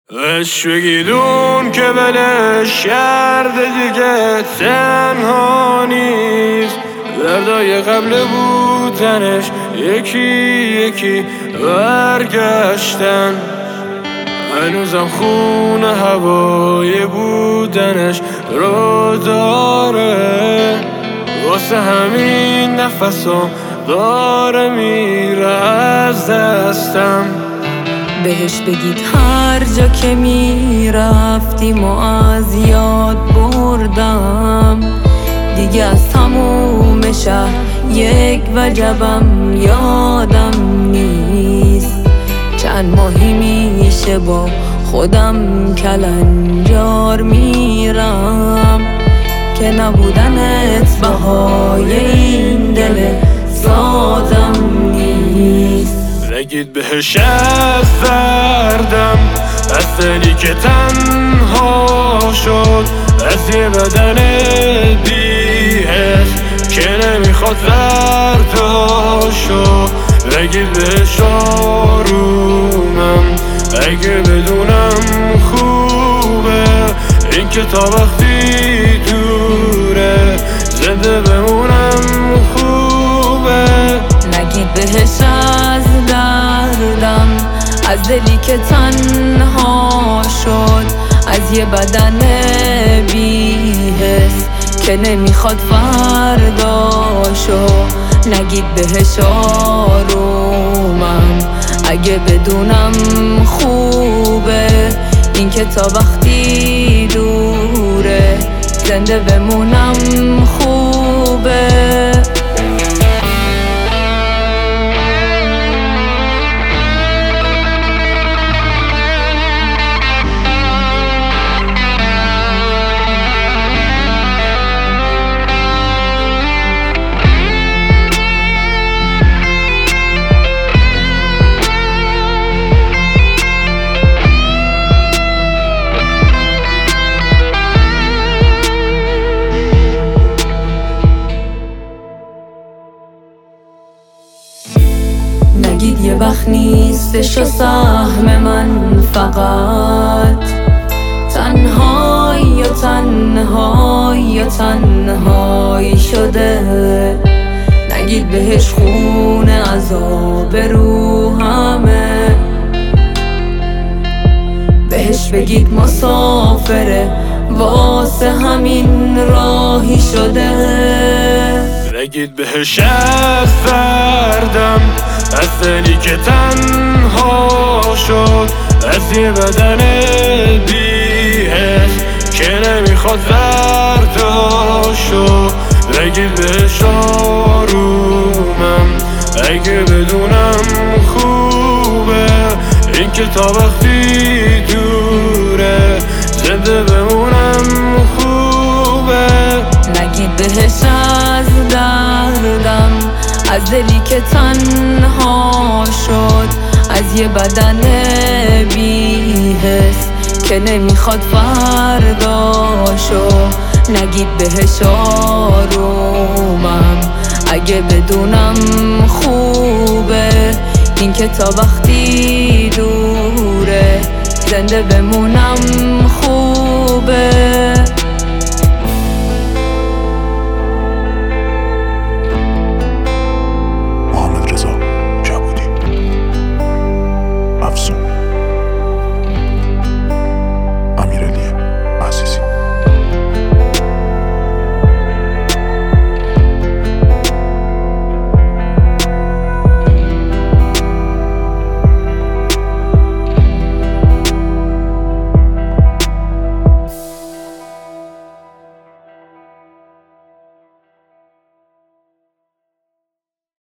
اش بگیدون که بلش کرده دیگه تنها نیست، دردای قبل بودنش یکی یکی برگشتن، هنوزم خون هوای بودنش رو داره، واسه همین نفسم داره میره از دستم. بهش بگید هر جا که میرفتیم و از یاد بردم، دیگه از تموم شهر یک وجبم یادم نیست. چند ماهی میشه با خودم کلنجار میرم که نبودنت بهای این دل سازم نیست. نگید بهش از دردم، از دلی که تنها شد، از یه بدن بی‌حس که نمیخواد برداشت. نگید بهش آرومم اگه بدونم خوبه، این که تا وقتی دوره زنده بمونم خوبه. نگید بهش از دردم، از دلی که تنها شد، از یه بدن بی‌حس که نمیخواد فرداشو. نگید بهش آرومم اگه بدونم خوبه، این که تا وقتی دوره زنده بمونم خوبه. نگید یه وقت نیستش و سهم من فقط تنهایی و تنهایی و تنهایی شده. نگید بهش خون عذاب روحمه، بهش بگید مسافره واسه همین راهی شده. نگید بهش از دردم، از دلی که تنها شد، از یه بدن بی‌حس که نمیخواد برداشت. نگید بهش آرومم اگه بدونم خوبه، این که تا وقتی دوره زنده بمونم خوبه. نگید بهش از دردم، از دلی که تنها شد، از یه بدن بی‌حس که نمیخواد فرداشو. نگید بهش آرومم اگه بدونم خوبه، این که تا وقتی دوره زنده بمونم خوبه.